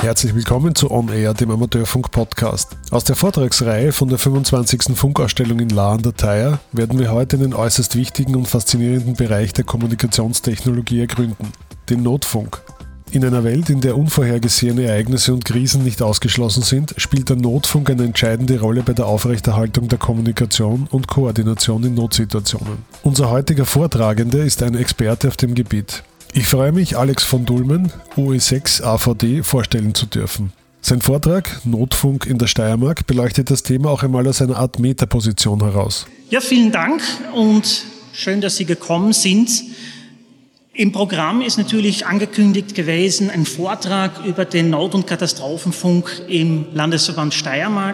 Herzlich willkommen zu On Air, dem Amateurfunk-Podcast. Aus der Vortragsreihe von der 25. Funkausstellung in Lahr an der Thaya werden wir heute einen äußerst wichtigen und faszinierenden Bereich der Kommunikationstechnologie ergründen, den Notfunk. In einer Welt, in der unvorhergesehene Ereignisse und Krisen nicht ausgeschlossen sind, spielt der Notfunk eine entscheidende Rolle bei der Aufrechterhaltung der Kommunikation und Koordination in Notsituationen. Unser heutiger Vortragender ist ein Experte auf dem Gebiet. Ich freue mich, Alex von Dulmen, OE6 AVD, vorstellen zu dürfen. Sein Vortrag, Notfunk in der Steiermark, beleuchtet das Thema auch einmal aus einer Art Metaposition heraus. Ja, vielen Dank und schön, dass Sie gekommen sind. Im Programm ist natürlich angekündigt gewesen, ein Vortrag über den Not- und Katastrophenfunk im Landesverband Steiermark.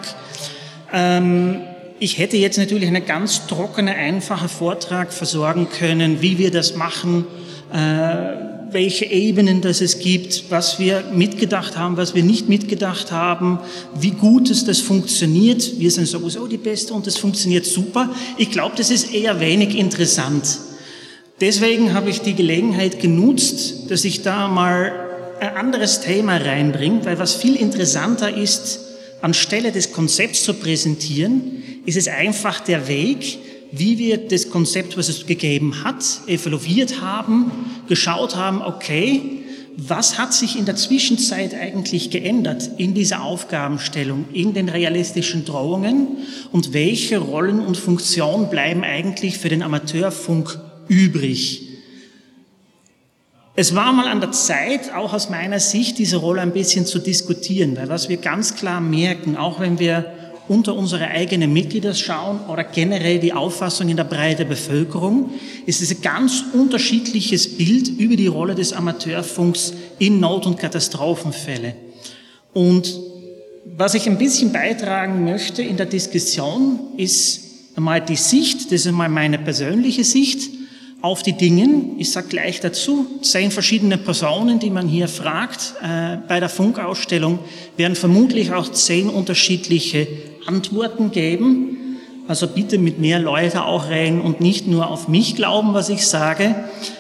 Ich hätte jetzt natürlich einen ganz trockenen, einfachen Vortrag versorgen können, wie wir das machen, welche Ebenen das es gibt, was wir mitgedacht haben, was wir nicht mitgedacht haben, wie gut das funktioniert. Wir sind sowieso die Beste und das funktioniert super. Ich glaube, das ist eher wenig interessant. Deswegen habe ich die Gelegenheit genutzt, dass ich da mal ein anderes Thema reinbringe, weil was viel interessanter ist, anstelle des Konzepts zu präsentieren, ist es einfach der Weg, wie wir das Konzept, was es gegeben hat, evaluiert haben, geschaut haben, okay, was hat sich in der Zwischenzeit eigentlich geändert in dieser Aufgabenstellung, in den realistischen Drohungen und welche Rollen und Funktionen bleiben eigentlich für den Amateurfunk übrig. Es war mal an der Zeit, auch aus meiner Sicht, diese Rolle ein bisschen zu diskutieren, weil was wir ganz klar merken, auch wenn wir unter unsere eigenen Mitglieder schauen oder generell die Auffassung in der breiten Bevölkerung, ist es ein ganz unterschiedliches Bild über die Rolle des Amateurfunks in Not- und Katastrophenfälle. Und was ich ein bisschen beitragen möchte in der Diskussion, ist einmal die Sicht, das ist einmal meine persönliche Sicht auf die Dinge. Ich sage gleich dazu, 10 verschiedene Personen, die man hier fragt bei der Funkausstellung, werden vermutlich auch 10 unterschiedliche Antworten geben. Also bitte mit mehr Leute auch rein und nicht nur auf mich glauben, was ich sage.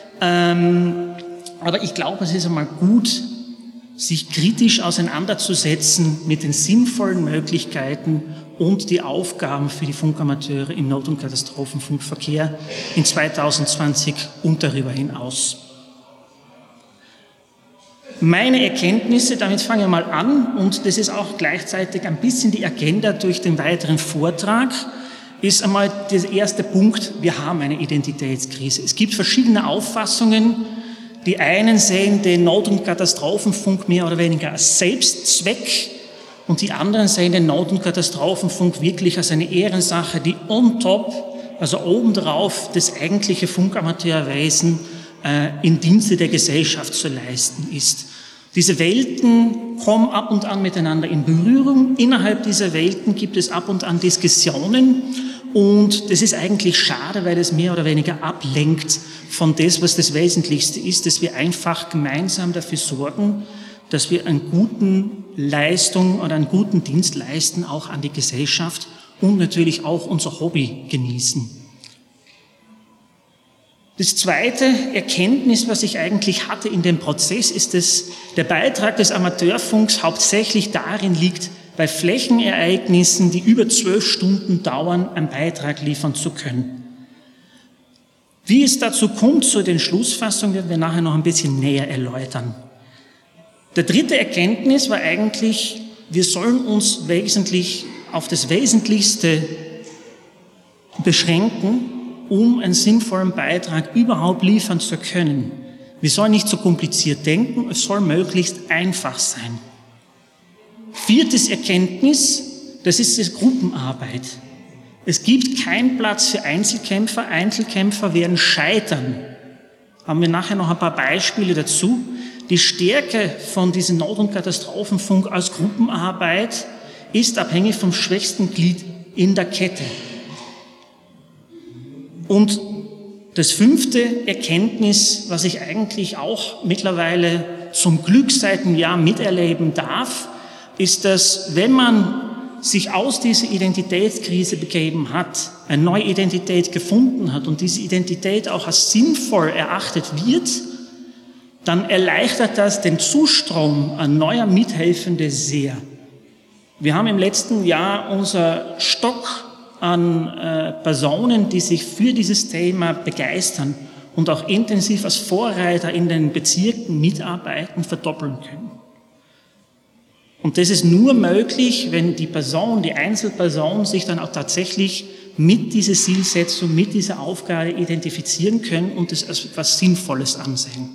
Aber ich glaube, es ist einmal gut, sich kritisch auseinanderzusetzen mit den sinnvollen Möglichkeiten und die Aufgaben für die Funkamateure im Not- und Katastrophenfunkverkehr in 2020 und darüber hinaus. Meine Erkenntnisse, damit fangen wir mal an, und das ist auch gleichzeitig ein bisschen die Agenda durch den weiteren Vortrag, ist einmal der erste Punkt, wir haben eine Identitätskrise. Es gibt verschiedene Auffassungen. Die einen sehen den Not- und Katastrophenfunk mehr oder weniger als Selbstzweck und die anderen sehen den Not- und Katastrophenfunk wirklich als eine Ehrensache, die on top, also obendrauf, das eigentliche Funkamateurwesen in Dienste der Gesellschaft zu leisten ist. Diese Welten kommen ab und an miteinander in Berührung. Innerhalb dieser Welten gibt es ab und an Diskussionen und das ist eigentlich schade, weil es mehr oder weniger ablenkt von das, was das Wesentlichste ist, dass wir einfach gemeinsam dafür sorgen, dass wir einen guten Leistung oder einen guten Dienst leisten, auch an die Gesellschaft und natürlich auch unser Hobby genießen. Das zweite Erkenntnis, was ich eigentlich hatte in dem Prozess, ist, dass der Beitrag des Amateurfunks hauptsächlich darin liegt, bei Flächenereignissen, die über 12 Stunden dauern, einen Beitrag liefern zu können. Wie es dazu kommt, zu den Schlussfassungen, werden wir nachher noch ein bisschen näher erläutern. Der dritte Erkenntnis war eigentlich, wir sollen uns wesentlich auf das Wesentlichste beschränken, um einen sinnvollen Beitrag überhaupt liefern zu können. Wir sollen nicht so kompliziert denken, es soll möglichst einfach sein. Viertes Erkenntnis, das ist die Gruppenarbeit. Es gibt keinen Platz für Einzelkämpfer. Einzelkämpfer werden scheitern. Haben wir nachher noch ein paar Beispiele dazu. Die Stärke von diesem Not- und Katastrophenfunk als Gruppenarbeit ist abhängig vom schwächsten Glied in der Kette. Und das fünfte Erkenntnis, was ich eigentlich auch mittlerweile zum Glück seit einem Jahr miterleben darf, ist, dass wenn man sich aus dieser Identitätskrise begeben hat, eine neue Identität gefunden hat und diese Identität auch als sinnvoll erachtet wird, dann erleichtert das den Zustrom an neuer Mithelfende sehr. Wir haben im letzten Jahr unser Stock an Personen, die sich für dieses Thema begeistern und auch intensiv als Vorreiter in den Bezirken mitarbeiten, verdoppeln können. Und das ist nur möglich, wenn die Einzelperson sich dann auch tatsächlich mit dieser Zielsetzung, mit dieser Aufgabe identifizieren können und es als etwas Sinnvolles ansehen.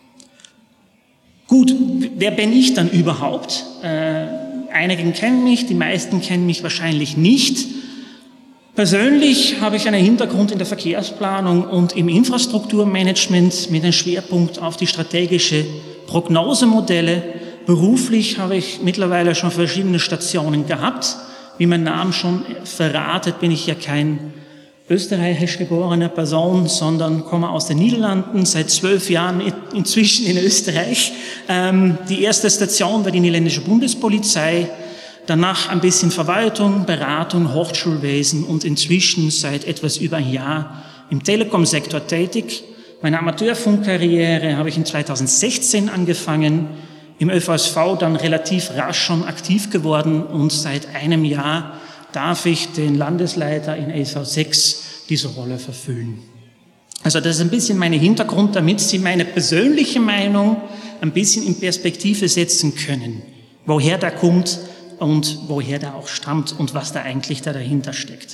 Gut, wer bin ich dann überhaupt? Einige kennen mich, die meisten kennen mich wahrscheinlich nicht. Persönlich habe ich einen Hintergrund in der Verkehrsplanung und im Infrastrukturmanagement mit einem Schwerpunkt auf die strategische Prognosemodelle. Beruflich habe ich mittlerweile schon verschiedene Stationen gehabt. Wie mein Name schon verratet, bin ich ja kein österreichisch geborene Person, sondern komme aus den Niederlanden, seit 12 Jahren inzwischen in Österreich. Die erste Station war die niederländische Bundespolizei, danach ein bisschen Verwaltung, Beratung, Hochschulwesen und inzwischen seit etwas über ein Jahr im Telekom-Sektor tätig. Meine Amateurfunkkarriere habe ich in 2016 angefangen, im ÖVSV dann relativ rasch schon aktiv geworden und seit einem Jahr darf ich den Landesleiter in EV6 diese Rolle verfüllen. Also das ist ein bisschen mein Hintergrund, damit Sie meine persönliche Meinung ein bisschen in Perspektive setzen können, woher der kommt und woher der auch stammt und was da eigentlich dahinter steckt.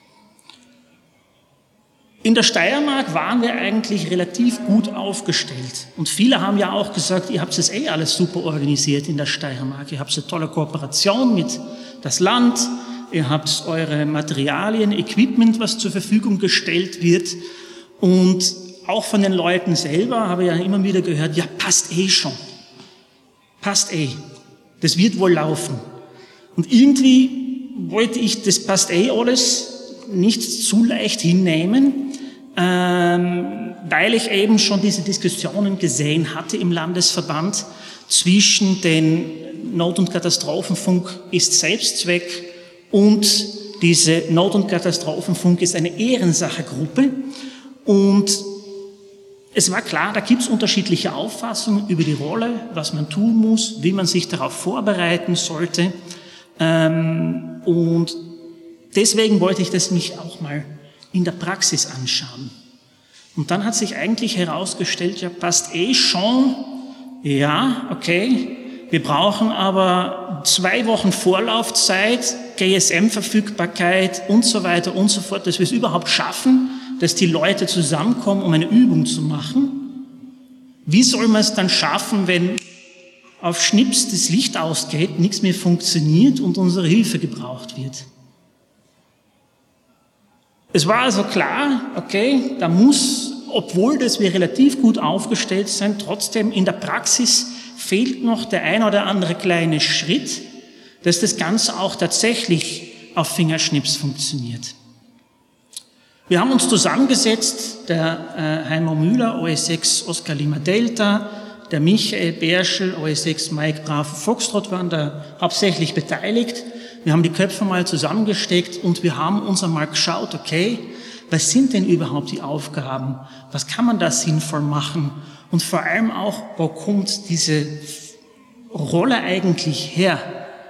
In der Steiermark waren wir eigentlich relativ gut aufgestellt. Und viele haben ja auch gesagt, ihr habt das alles super organisiert in der Steiermark. Ihr habt eine tolle Kooperation mit das Land. Ihr habt eure Materialien, Equipment, was zur Verfügung gestellt wird. Und auch von den Leuten selber habe ich ja immer wieder gehört, ja, passt schon. Passt Das wird wohl laufen. Und irgendwie wollte ich das passt alles nicht zu leicht hinnehmen, weil ich eben schon diese Diskussionen gesehen hatte im Landesverband zwischen den Not- und Katastrophenfunk ist Selbstzweck und diese Not- und Katastrophenfunk ist eine Ehrensache-Gruppe. Und es war klar, da gibt es unterschiedliche Auffassungen über die Rolle, was man tun muss, wie man sich darauf vorbereiten sollte. Und deswegen wollte ich das mich auch mal in der Praxis anschauen. Und dann hat sich eigentlich herausgestellt, ja, passt schon, ja, okay, wir brauchen aber 2 Wochen Vorlaufzeit, GSM-Verfügbarkeit und so weiter und so fort, dass wir es überhaupt schaffen, dass die Leute zusammenkommen, um eine Übung zu machen. Wie soll man es dann schaffen, wenn auf Schnips das Licht ausgeht, nichts mehr funktioniert und unsere Hilfe gebraucht wird? Es war also klar, okay, da muss, obwohl dass wir relativ gut aufgestellt sind, trotzdem in der Praxis fehlt noch der ein oder andere kleine Schritt, dass das Ganze auch tatsächlich auf Fingerschnips funktioniert. Wir haben uns zusammengesetzt, der Heimo Müller, OS6 Oscar Lima Delta, der Michael Berschel, OS6 Mike Bravo Foxtrot waren da hauptsächlich beteiligt. Wir haben die Köpfe mal zusammengesteckt und wir haben uns einmal geschaut, okay, was sind denn überhaupt die Aufgaben? Was kann man da sinnvoll machen? Und vor allem auch, wo kommt diese Rolle eigentlich her?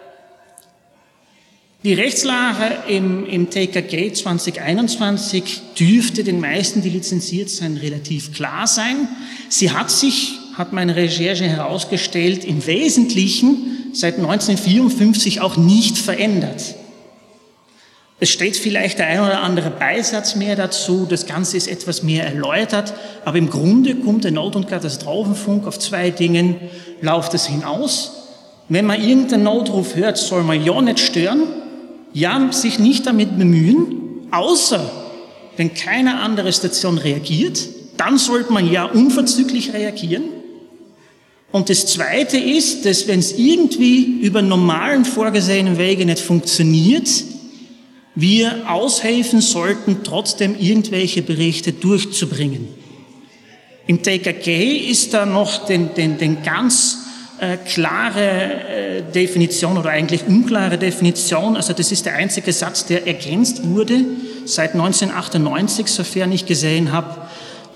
Die Rechtslage im TKG 2021 dürfte den meisten, die lizenziert sind, relativ klar sein. Sie hat meine Recherche herausgestellt, im Wesentlichen seit 1954 auch nicht verändert. Es steht vielleicht der ein oder andere Beisatz mehr dazu, das Ganze ist etwas mehr erläutert, aber im Grunde kommt der Not- und Katastrophenfunk auf 2 Dingen, läuft es hinaus. Wenn man irgendeinen Notruf hört, soll man ja nicht stören, ja sich nicht damit bemühen, außer wenn keine andere Station reagiert, dann sollte man ja unverzüglich reagieren. Und das Zweite ist, dass wenn es irgendwie über normalen vorgesehenen Wege nicht funktioniert, wir aushelfen sollten, trotzdem irgendwelche Berichte durchzubringen. Im TKG ist da noch den ganz klare Definition oder eigentlich unklare Definition, also das ist der einzige Satz, der ergänzt wurde seit 1998, sofern ich gesehen habe,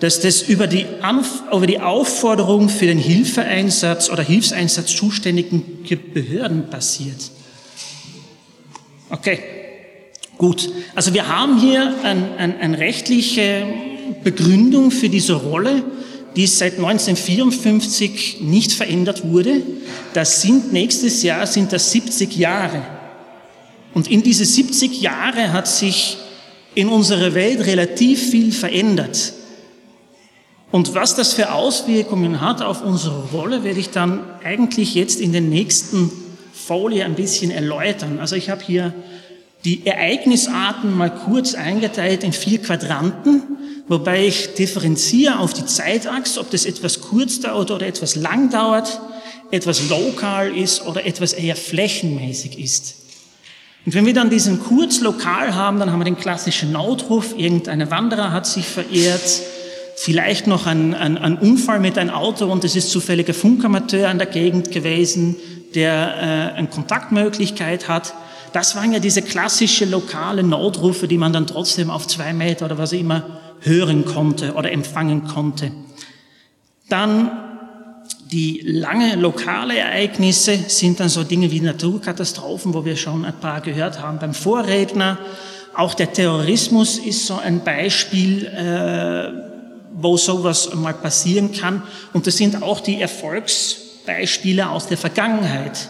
dass das über die Aufforderung für den Hilfeeinsatz oder Hilfseinsatz zuständigen Behörden passiert. Okay, gut. Also wir haben hier eine rechtliche Begründung für diese Rolle, die seit 1954 nicht verändert wurde. Nächstes Jahr sind das 70 Jahre. Und in diese 70 Jahre hat sich in unserer Welt relativ viel verändert. Und was das für Auswirkungen hat auf unsere Rolle, werde ich dann eigentlich jetzt in der nächsten Folie ein bisschen erläutern. Also ich habe hier die Ereignisarten mal kurz eingeteilt in 4 Quadranten, wobei ich differenziere auf die Zeitachse, ob das etwas kurz dauert oder etwas lang dauert, etwas lokal ist oder etwas eher flächenmäßig ist. Und wenn wir dann diesen kurz lokal haben, dann haben wir den klassischen Notruf, irgendein Wanderer hat sich verirrt, vielleicht noch ein Unfall mit einem Auto und es ist zufälliger Funkamateur an der Gegend gewesen, der eine Kontaktmöglichkeit hat. Das waren ja diese klassische lokale Notrufe, die man dann trotzdem auf 2 Meter oder was immer hören konnte oder empfangen konnte. Dann die lange lokale Ereignisse sind dann so Dinge wie Naturkatastrophen, wo wir schon ein paar gehört haben beim Vorredner. Auch der Terrorismus ist so ein Beispiel, wo sowas mal passieren kann. Und das sind auch die Erfolgsbeispiele aus der Vergangenheit.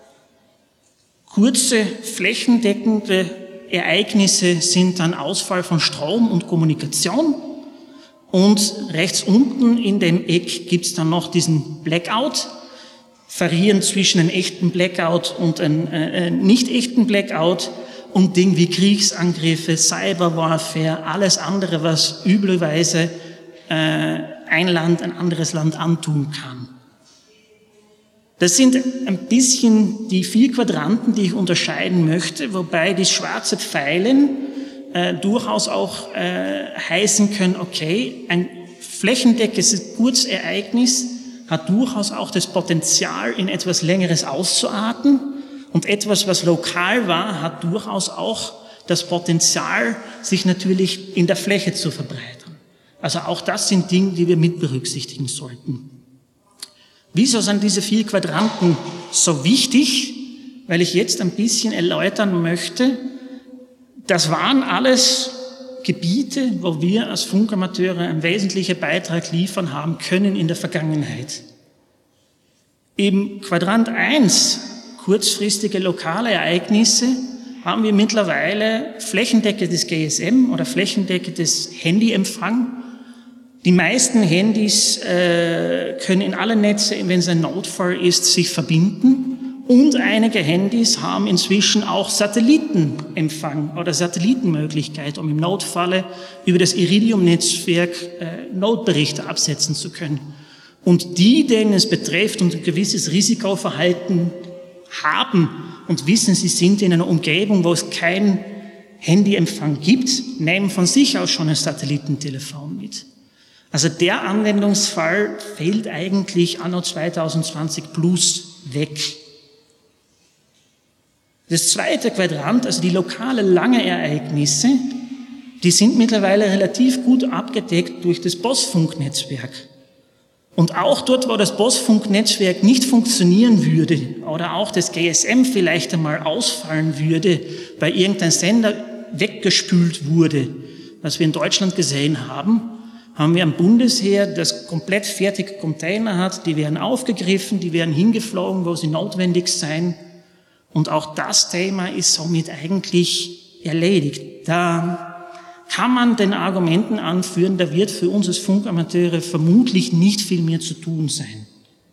Kurze, flächendeckende Ereignisse sind dann Ausfall von Strom und Kommunikation. Und rechts unten in dem Eck gibt's dann noch diesen Blackout, variieren zwischen einem echten Blackout und einem nicht echten Blackout und Dinge wie Kriegsangriffe, Cyberwarfare, alles andere, was üblicherweise ein Land ein anderes Land antun kann. Das sind ein bisschen die 4 Quadranten, die ich unterscheiden möchte, wobei die schwarzen Pfeilen durchaus auch heißen können, okay, ein flächendeckendes Kurzereignis hat durchaus auch das Potenzial, in etwas Längeres auszuarten und etwas, was lokal war, hat durchaus auch das Potenzial, sich natürlich in der Fläche zu verbreitern. Also auch das sind Dinge, die wir mit berücksichtigen sollten. Wieso sind diese 4 Quadranten so wichtig? Weil ich jetzt ein bisschen erläutern möchte, das waren alles Gebiete, wo wir als Funkamateure einen wesentlichen Beitrag liefern haben können in der Vergangenheit. Im Quadrant 1, kurzfristige lokale Ereignisse, haben wir mittlerweile flächendeckendes GSM oder flächendeckendes Handyempfang. Die meisten Handys können in alle Netze, wenn es ein Notfall ist, sich verbinden. Und einige Handys haben inzwischen auch Satellitenempfang oder Satellitenmöglichkeit, um im Notfalle über das Iridium-Netzwerk Notberichte absetzen zu können. Und die, denen es betrifft und ein gewisses Risikoverhalten haben und wissen, sie sind in einer Umgebung, wo es keinen Handyempfang gibt, nehmen von sich aus schon ein Satellitentelefon mit. Also der Anwendungsfall fällt eigentlich anno 2020 plus weg. Das zweite Quadrant, also die lokale lange Ereignisse, die sind mittlerweile relativ gut abgedeckt durch das Postfunknetzwerk. Und auch dort, wo das Postfunknetzwerk nicht funktionieren würde oder auch das GSM vielleicht einmal ausfallen würde, weil irgendein Sender weggespült wurde, was wir in Deutschland gesehen haben, haben wir ein Bundesheer, das komplett fertige Container hat, die werden aufgegriffen, die werden hingeflogen, wo sie notwendig sein. Und auch das Thema ist somit eigentlich erledigt. Da kann man den Argumenten anführen, da wird für uns als Funkamateure vermutlich nicht viel mehr zu tun sein.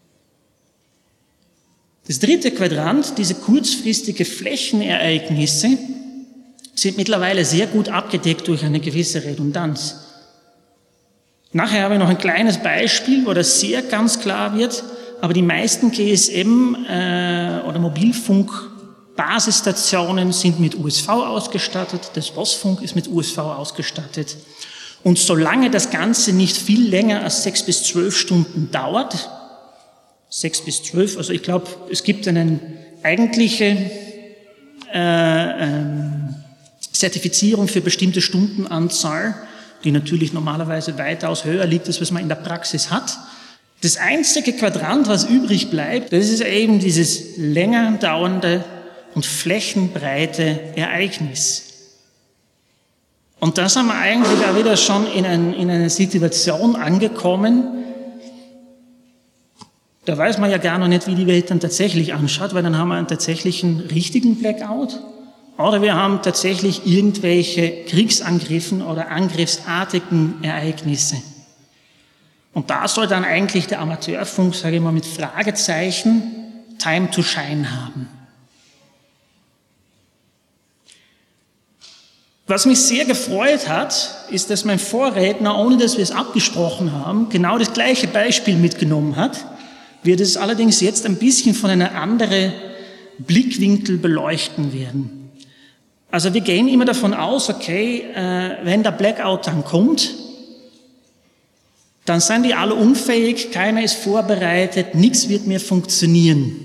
Das dritte Quadrant, diese kurzfristige Flächenereignisse, sind mittlerweile sehr gut abgedeckt durch eine gewisse Redundanz. Nachher habe ich noch ein kleines Beispiel, wo das sehr ganz klar wird, aber die meisten GSM oder Mobilfunk-Basisstationen sind mit USV ausgestattet, das Postfunk ist mit USV ausgestattet. Und solange das Ganze nicht viel länger als 6 bis 12 Stunden dauert, 6 bis 12, also ich glaube, es gibt eine eigentliche Zertifizierung für bestimmte Stundenanzahl, die natürlich normalerweise weitaus höher liegt, als was man in der Praxis hat. Das einzige Quadrant, was übrig bleibt, das ist eben dieses länger dauernde und flächenbreite Ereignis. Und da sind wir eigentlich auch wieder schon in eine Situation angekommen, da weiß man ja gar noch nicht, wie die Welt dann tatsächlich anschaut, weil dann haben wir einen tatsächlichen richtigen Blackout oder wir haben tatsächlich irgendwelche Kriegsangriffen oder angriffsartigen Ereignisse. Und da soll dann eigentlich der Amateurfunk, sage ich mal mit Fragezeichen, Time to Shine haben. Was mich sehr gefreut hat, ist, dass mein Vorredner, ohne dass wir es abgesprochen haben, genau das gleiche Beispiel mitgenommen hat. Wir das allerdings jetzt ein bisschen von einer anderen Blickwinkel beleuchten werden. Also wir gehen immer davon aus, okay, wenn der Blackout dann kommt, dann sind die alle unfähig, keiner ist vorbereitet, nichts wird mehr funktionieren.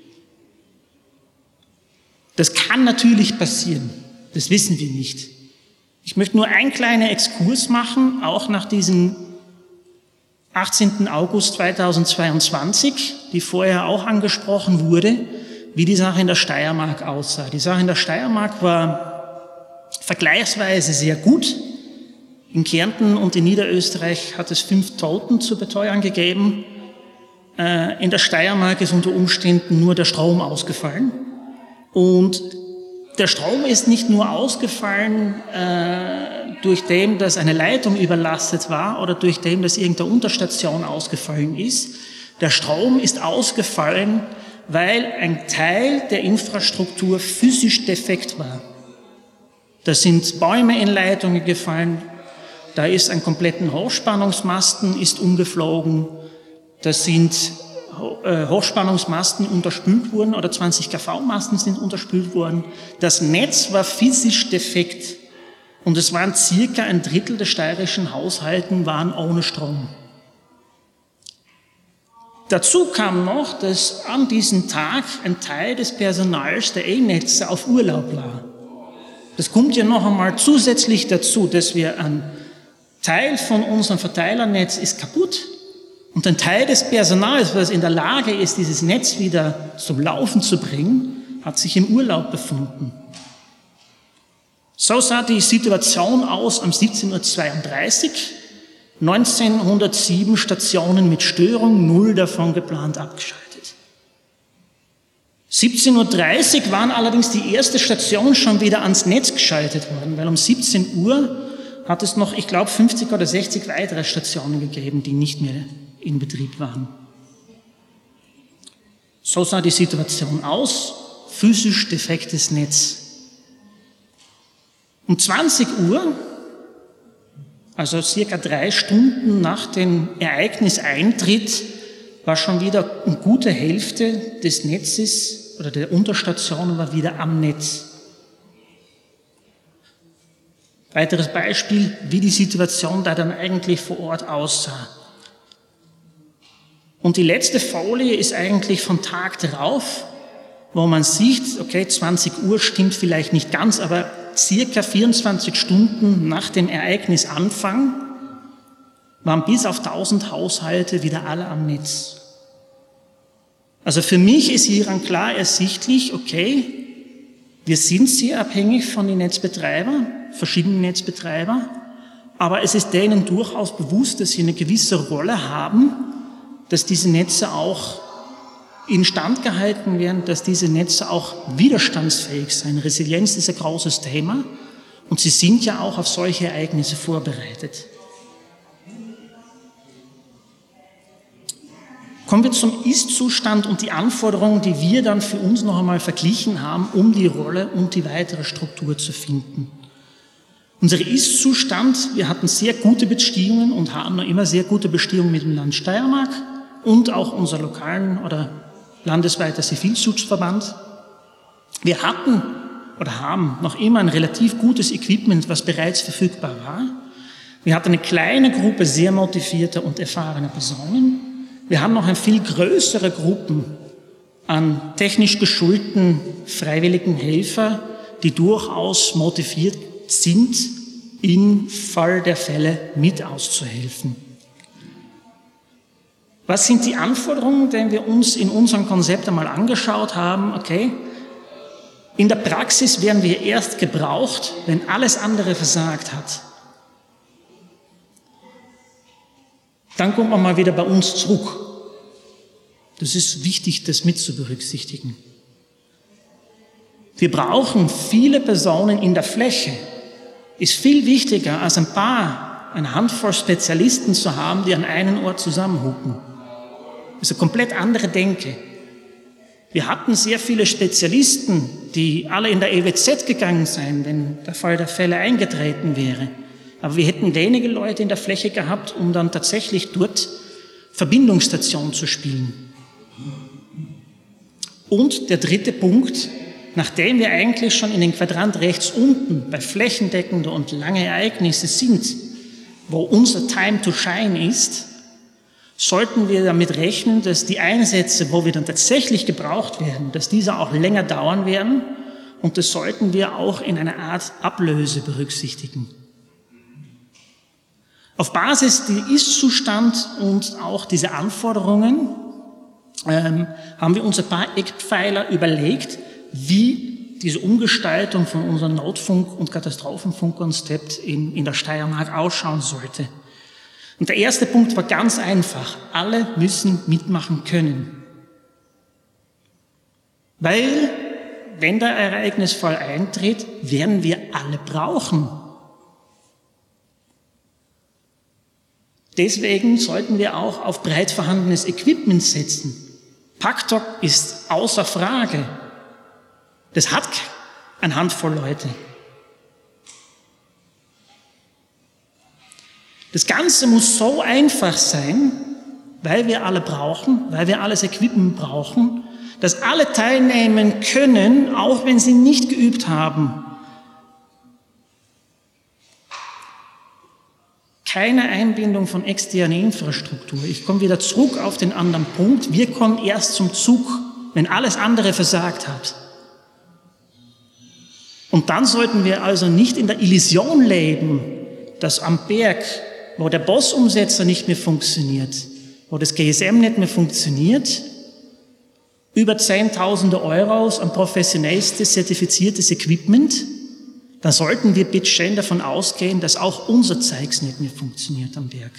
Das kann natürlich passieren, das wissen wir nicht. Ich möchte nur einen kleinen Exkurs machen, auch nach diesem 18. August 2022, die vorher auch angesprochen wurde, wie die Sache in der Steiermark aussah. Die Sache in der Steiermark war vergleichsweise sehr gut. In Kärnten und in Niederösterreich hat es 5 Toten zu beteuern gegeben. In der Steiermark ist unter Umständen nur der Strom ausgefallen. Und der Strom ist nicht nur ausgefallen durch dem, dass eine Leitung überlastet war oder durch dem, dass irgendeine Unterstation ausgefallen ist. Der Strom ist ausgefallen, weil ein Teil der Infrastruktur physisch defekt war. Da sind Bäume in Leitungen gefallen, da ist ein kompletten Hochspannungsmasten ist umgeflogen, da sind Hochspannungsmasten unterspült worden oder 20 kV-Masten sind unterspült worden. Das Netz war physisch defekt und es waren circa 1/3 der steirischen Haushalten waren ohne Strom. Dazu kam noch, dass an diesem Tag ein Teil des Personals der E-Netze auf Urlaub war. Das kommt ja noch einmal zusätzlich dazu, dass wir ein Teil von unserem Verteilernetz ist kaputt und ein Teil des Personals, was in der Lage ist, dieses Netz wieder zum Laufen zu bringen, hat sich im Urlaub befunden. So sah die Situation aus am 17:32 Uhr. 1907 Stationen mit Störung, 0 davon geplant abgeschaltet. 17:30 Uhr waren allerdings die erste Station schon wieder ans Netz geschaltet worden, weil um 17 Uhr hat es noch, ich glaube, 50 oder 60 weitere Stationen gegeben, die nicht mehr in Betrieb waren. So sah die Situation aus, physisch defektes Netz. Um 20 Uhr, also circa 3 Stunden nach dem Ereigniseintritt, war schon wieder eine gute Hälfte des Netzes oder der Unterstationen war wieder am Netz. Weiteres Beispiel, wie die Situation da dann eigentlich vor Ort aussah. Und die letzte Folie ist eigentlich vom Tag darauf, wo man sieht, okay, 20 Uhr stimmt vielleicht nicht ganz, aber circa 24 Stunden nach dem Ereignisanfang waren bis auf 1000 Haushalte wieder alle am Netz. Also für mich ist hieran klar ersichtlich, okay, wir sind sehr abhängig von den Netzbetreibern, verschiedenen Netzbetreibern, aber es ist denen durchaus bewusst, dass sie eine gewisse Rolle haben, dass diese Netze auch instand gehalten werden, dass diese Netze auch widerstandsfähig sind. Resilienz ist ein großes Thema und sie sind ja auch auf solche Ereignisse vorbereitet. Kommen wir zum Ist-Zustand und die Anforderungen, die wir dann für uns noch einmal verglichen haben, um die Rolle und die weitere Struktur zu finden. Unser Ist-Zustand, wir hatten sehr gute Beziehungen und haben noch immer sehr gute Beziehungen mit dem Land Steiermark und auch unser lokalen oder landesweiter Zivilschutzverband. Wir hatten oder haben noch immer ein relativ gutes Equipment, was bereits verfügbar war. Wir hatten eine kleine Gruppe sehr motivierter und erfahrener Personen. Wir haben noch eine viel größere Gruppe an technisch geschulten freiwilligen Helfer, die durchaus motiviert sind, im Fall der Fälle mit auszuhelfen. Was sind die Anforderungen, die wir uns in unserem Konzept einmal angeschaut haben? Okay, in der Praxis werden wir erst gebraucht, wenn alles andere versagt hat. Dann kommt man mal wieder bei uns zurück. Das ist wichtig, das mit zu berücksichtigen. Wir brauchen viele Personen in der Fläche. Ist viel wichtiger, als eine Handvoll Spezialisten zu haben, die an einem Ort zusammenhucken. Das ist eine komplett andere Denke. Wir hatten sehr viele Spezialisten, die alle in der EWZ gegangen seien, wenn der Fall der Fälle eingetreten wäre. Aber wir hätten wenige Leute in der Fläche gehabt, um dann tatsächlich dort Verbindungsstation zu spielen. Und der dritte Punkt, nachdem wir eigentlich schon in den Quadrant rechts unten bei flächendeckenden und langen Ereignissen sind, wo unser Time to Shine ist, sollten wir damit rechnen, dass die Einsätze, wo wir dann tatsächlich gebraucht werden, dass diese auch länger dauern werden, und das sollten wir auch in einer Art Ablöse berücksichtigen. Auf Basis des Ist-Zustand und auch dieser Anforderungen haben wir uns ein paar Eckpfeiler überlegt, wie diese Umgestaltung von unserem Notfunk- und Katastrophenfunkkonzept in der Steiermark ausschauen sollte. Und der erste Punkt war ganz einfach. Alle müssen mitmachen können. Weil, wenn der Ereignisfall eintritt, werden wir alle brauchen. Deswegen sollten wir auch auf breit vorhandenes Equipment setzen. Paktok ist außer Frage. Das hat eine Handvoll Leute. Das Ganze muss so einfach sein, weil wir alle brauchen, weil wir alles Equipment brauchen, dass alle teilnehmen können, auch wenn sie nicht geübt haben. Keine Einbindung von externer Infrastruktur. Ich komme wieder zurück auf den anderen Punkt. Wir kommen erst zum Zug, wenn alles andere versagt hat. Und dann sollten wir also nicht in der Illusion leben, dass am Berg, wo der Boss-Umsetzer nicht mehr funktioniert, wo das GSM nicht mehr funktioniert, über 10.000 Euro an professionellstes, zertifiziertes Equipment, dann sollten wir bitte schön davon ausgehen, dass auch unser Zeugs nicht mehr funktioniert am Berg.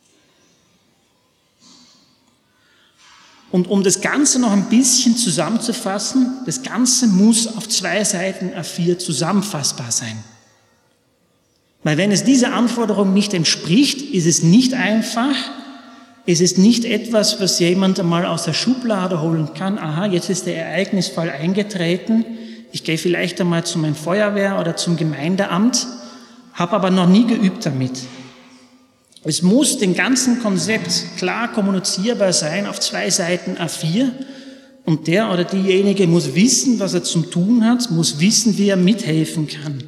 Und um das Ganze noch ein bisschen zusammenzufassen, das Ganze muss auf 2 Seiten A4 zusammenfassbar sein. Weil wenn es dieser Anforderung nicht entspricht, ist es nicht einfach, es ist nicht etwas, was jemand einmal aus der Schublade holen kann. Aha, jetzt ist der Ereignisfall eingetreten, ich gehe vielleicht einmal zu meinem Feuerwehr oder zum Gemeindeamt, habe aber noch nie geübt damit. Es muss dem ganzen Konzept klar kommunizierbar sein auf 2 Seiten A4 und der oder diejenige muss wissen, was er zum Tun hat, muss wissen, wie er mithelfen kann.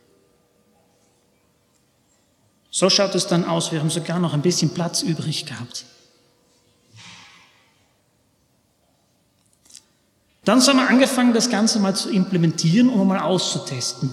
So schaut es dann aus, wir haben sogar noch ein bisschen Platz übrig gehabt. Dann haben wir angefangen, das Ganze mal zu implementieren, um mal auszutesten.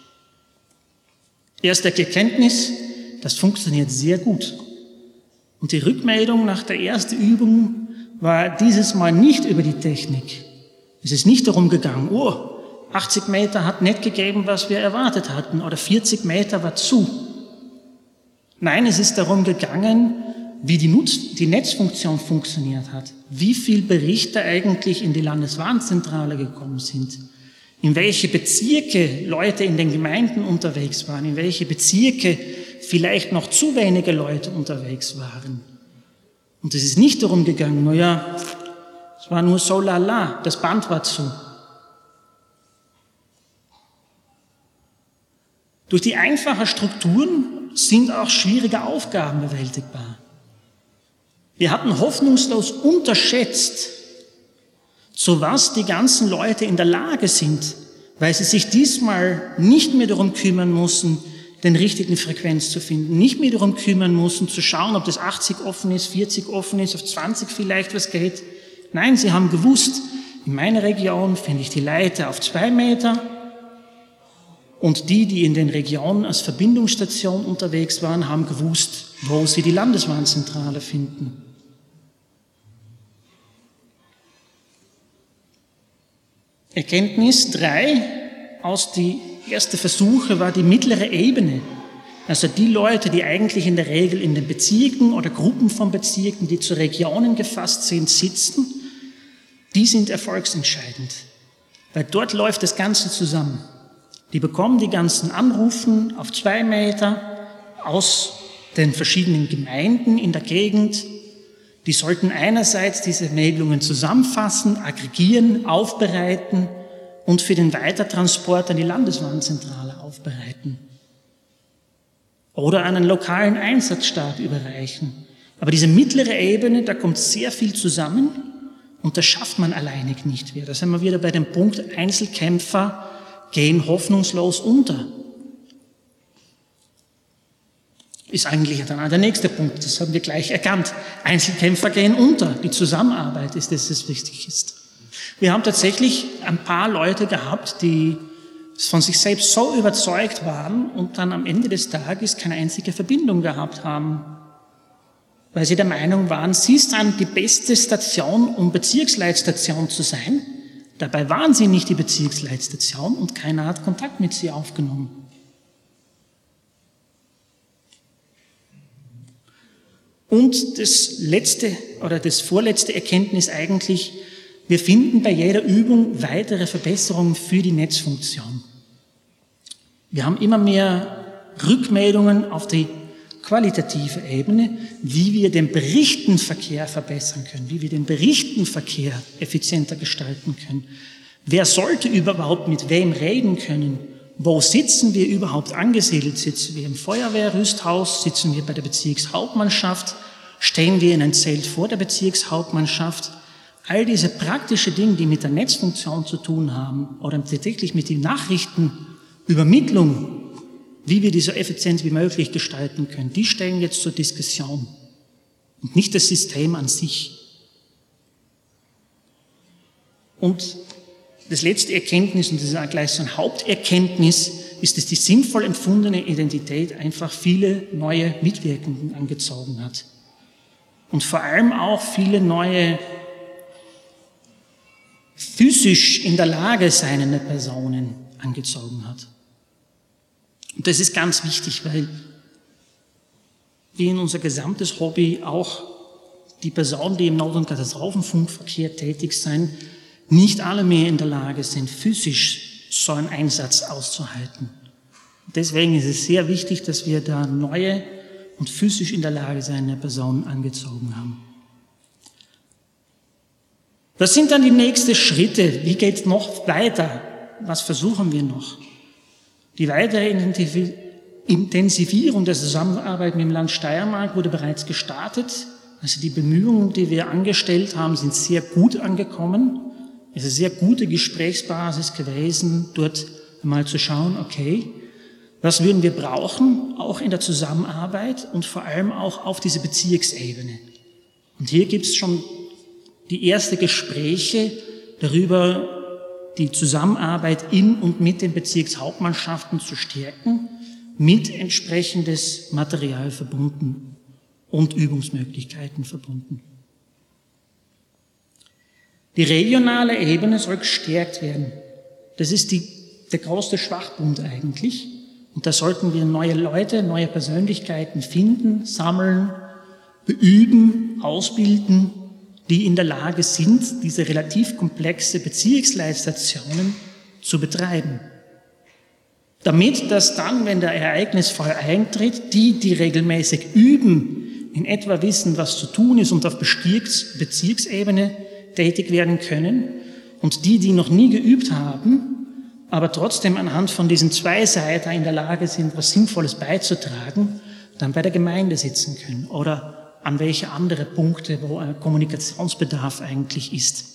Erste Erkenntnis, das funktioniert sehr gut. Und die Rückmeldung nach der ersten Übung war dieses Mal nicht über die Technik. Es ist nicht darum gegangen, 80 Meter hat nicht gegeben, was wir erwartet hatten, oder 40 Meter war zu. Nein, es ist darum gegangen, wie die Netzfunktion funktioniert hat, wie viele Berichte eigentlich in die Landeswarnzentrale gekommen sind, in welche Bezirke Leute in den Gemeinden unterwegs waren, in welche Bezirke vielleicht noch zu wenige Leute unterwegs waren. Und es ist nicht darum gegangen, es war nur so lala, das Band war zu. Durch die einfachen Strukturen sind auch schwierige Aufgaben bewältigbar. Wir hatten hoffnungslos unterschätzt, zu was die ganzen Leute in der Lage sind, weil sie sich diesmal nicht mehr darum kümmern mussten, den richtigen Frequenz zu finden, nicht mehr darum kümmern mussten, zu schauen, ob das 80 offen ist, 40 offen ist, auf 20 vielleicht was geht. Nein, sie haben gewusst, in meiner Region finde ich die Leiter auf 2 Meter Und die in den Regionen als Verbindungsstation unterwegs waren, haben gewusst, wo sie die Landeswarnzentrale finden. Erkenntnis 3 aus die ersten Versuche war die mittlere Ebene. Also die Leute, die eigentlich in der Regel in den Bezirken oder Gruppen von Bezirken, die zu Regionen gefasst sind, sitzen, die sind erfolgsentscheidend. Weil dort läuft das Ganze zusammen. Die bekommen die ganzen Anrufen auf 2 Meter aus den verschiedenen Gemeinden in der Gegend. Die sollten einerseits diese Meldungen zusammenfassen, aggregieren, aufbereiten und für den Weitertransport an die Landeswarnzentrale aufbereiten. Oder an einen lokalen Einsatzstab überreichen. Aber diese mittlere Ebene, da kommt sehr viel zusammen und das schafft man alleinig nicht mehr. Da sind wir wieder bei dem Punkt, Einzelkämpfer gehen hoffnungslos unter. Ist eigentlich dann der nächste Punkt, das haben wir gleich erkannt. Einzelkämpfer gehen unter, die Zusammenarbeit ist das, was wichtig ist. Wir haben tatsächlich ein paar Leute gehabt, die von sich selbst so überzeugt waren und dann am Ende des Tages keine einzige Verbindung gehabt haben, weil sie der Meinung waren, sie seien die beste Station, um Bezirksleitstation zu sein. Dabei waren sie nicht die Bezirksleitstation und keiner hat Kontakt mit sie aufgenommen. Und das letzte oder das vorletzte Erkenntnis eigentlich, wir finden bei jeder Übung weitere Verbesserungen für die Netzfunktion. Wir haben immer mehr Rückmeldungen auf die qualitative Ebene, wie wir den Berichtenverkehr verbessern können, wie wir den Berichtenverkehr effizienter gestalten können. Wer sollte überhaupt mit wem reden können? Wo sitzen wir überhaupt angesiedelt? Sitzen wir im Feuerwehrrüsthaus? Sitzen wir bei der Bezirkshauptmannschaft? Stehen wir in einem Zelt vor der Bezirkshauptmannschaft? All diese praktischen Dinge, die mit der Netzfunktion zu tun haben oder tatsächlich mit der Nachrichtenübermittlung, wie wir die so effizient wie möglich gestalten können, die stellen jetzt zur Diskussion und nicht das System an sich. Und das letzte Erkenntnis, und das ist auch gleich so ein Haupterkenntnis, ist, dass die sinnvoll empfundene Identität einfach viele neue Mitwirkenden angezogen hat. Und vor allem auch viele neue physisch in der Lage seiende Personen angezogen hat. Und das ist ganz wichtig, weil wie in unser gesamtes Hobby auch die Personen, die im Not- und Katastrophenfunkverkehr tätig sind, nicht alle mehr in der Lage sind, physisch so einen Einsatz auszuhalten. Deswegen ist es sehr wichtig, dass wir da neue und physisch in der Lage seiende Personen angezogen haben. Was sind dann die nächsten Schritte? Wie geht es noch weiter? Was versuchen wir noch? Die weitere Intensivierung der Zusammenarbeit mit dem Land Steiermark wurde bereits gestartet. Also die Bemühungen, die wir angestellt haben, sind sehr gut angekommen. Es ist eine sehr gute Gesprächsbasis gewesen, dort mal zu schauen, okay, was würden wir brauchen, auch in der Zusammenarbeit und vor allem auch auf dieser Bezirksebene. Und hier gibt es schon die ersten Gespräche darüber, die Zusammenarbeit in und mit den Bezirkshauptmannschaften zu stärken, mit entsprechendes Material verbunden und Übungsmöglichkeiten verbunden. Die regionale Ebene soll gestärkt werden. Das ist der größte Schwachpunkt eigentlich. Und da sollten wir neue Leute, neue Persönlichkeiten finden, sammeln, beüben, ausbilden, die in der Lage sind, diese relativ komplexe Bezirksleitstationen zu betreiben. Damit dass dann, wenn der Ereignisfall eintritt, die regelmäßig üben, in etwa wissen, was zu tun ist und auf Bezirksebene tätig werden können und die noch nie geübt haben, aber trotzdem anhand von diesen 2 Seiten in der Lage sind, was Sinnvolles beizutragen, dann bei der Gemeinde sitzen können oder an welche andere Punkte, wo ein Kommunikationsbedarf eigentlich ist.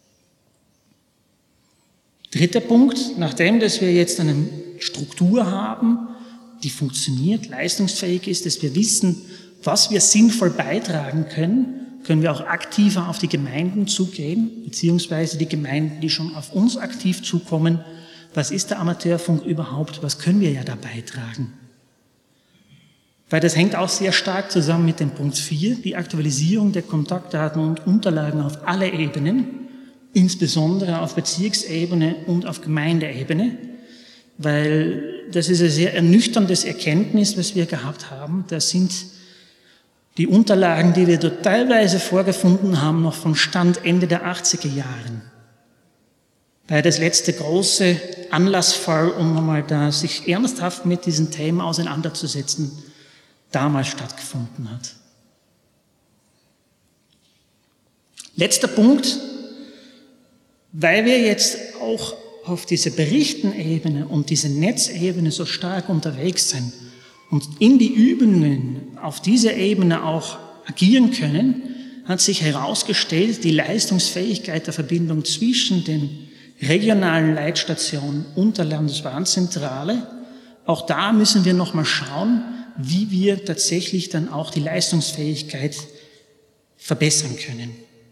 Dritter Punkt, nachdem dass wir jetzt eine Struktur haben, die funktioniert, leistungsfähig ist, dass wir wissen, was wir sinnvoll beitragen können, können wir auch aktiver auf die Gemeinden zugehen, beziehungsweise die Gemeinden, die schon auf uns aktiv zukommen, was ist der Amateurfunk überhaupt, was können wir ja da beitragen. Weil das hängt auch sehr stark zusammen mit dem Punkt 4, die Aktualisierung der Kontaktdaten und Unterlagen auf alle Ebenen, insbesondere auf Bezirksebene und auf Gemeindeebene, weil das ist ein sehr ernüchterndes Erkenntnis, was wir gehabt haben. Das sind die Unterlagen, die wir dort teilweise vorgefunden haben, noch von Stand Ende der 80er Jahren. Weil das letzte große Anlassfall, um nochmal da sich ernsthaft mit diesen Themen auseinanderzusetzen, damals stattgefunden hat. Letzter Punkt, weil wir jetzt auch auf diese Berichtenebene und diese Netzebene so stark unterwegs sind und in die Übungen auf dieser Ebene auch agieren können, hat sich herausgestellt, die Leistungsfähigkeit der Verbindung zwischen den regionalen Leitstationen und der Landeswarnzentrale, auch da müssen wir nochmal schauen, wie wir tatsächlich dann auch die Leistungsfähigkeit verbessern können.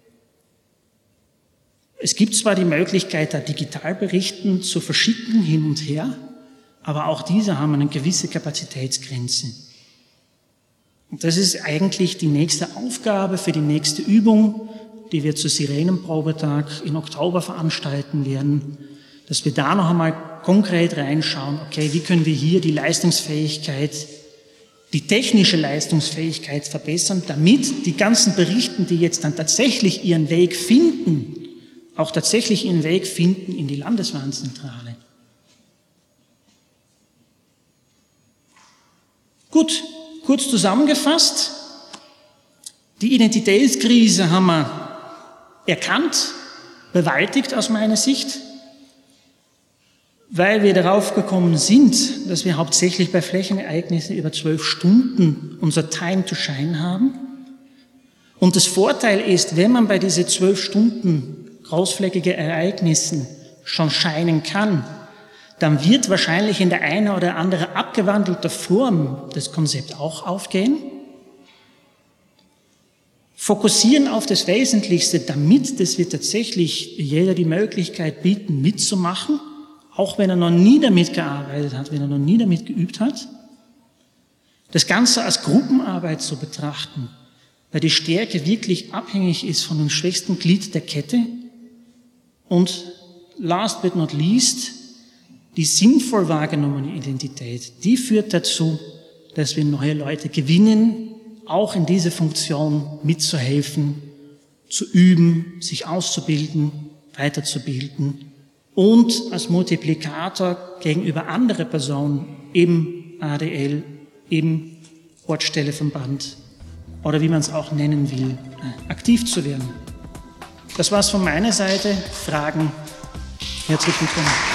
Es gibt zwar die Möglichkeit, da Digitalberichten zu verschicken hin und her, aber auch diese haben eine gewisse Kapazitätsgrenze. Und das ist eigentlich die nächste Aufgabe für die nächste Übung, die wir zu Sirenenprobetag in Oktober veranstalten werden, dass wir da noch einmal konkret reinschauen, okay, wie können wir hier die Leistungsfähigkeit, die technische Leistungsfähigkeit verbessern, damit die ganzen Berichten, die jetzt dann tatsächlich ihren Weg finden, auch tatsächlich ihren Weg finden in die Landeswarnzentrale. Gut, kurz zusammengefasst, die Identitätskrise haben wir erkannt, bewältigt aus meiner Sicht, weil wir darauf gekommen sind, dass wir hauptsächlich bei Flächenereignissen über 12 Stunden unser Time to Shine haben. Und das Vorteil ist, wenn man bei diesen 12 Stunden großflächige Ereignissen schon scheinen kann, dann wird wahrscheinlich in der einen oder anderen abgewandelten Form das Konzept auch aufgehen. Fokussieren auf das Wesentlichste, damit dass wir tatsächlich jeder die Möglichkeit bieten, mitzumachen, auch wenn er noch nie damit gearbeitet hat, wenn er noch nie damit geübt hat. Das Ganze als Gruppenarbeit zu betrachten, weil die Stärke wirklich abhängig ist von dem schwächsten Glied der Kette. Und last but not least, die sinnvoll wahrgenommene Identität, die führt dazu, dass wir neue Leute gewinnen, auch in diese Funktion mitzuhelfen, zu üben, sich auszubilden, weiterzubilden und als Multiplikator gegenüber anderen Personen im ADL, im Ortsstelleverband oder wie man es auch nennen will, aktiv zu werden. Das war's von meiner Seite. Fragen? Herzlich willkommen.